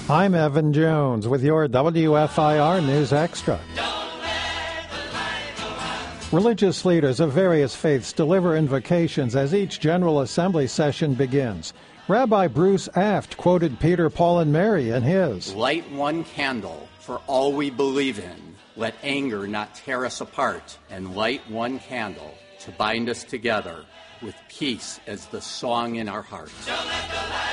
I'm Evan Jones with your WFIR News Extra. Religious leaders of various faiths deliver invocations as each General Assembly session begins. Rabbi Bruce Aft quoted Peter, Paul, and Mary in his, "Light one candle for all we believe in. Let anger not tear us apart, and light one candle to bind us together with peace as the song in our hearts."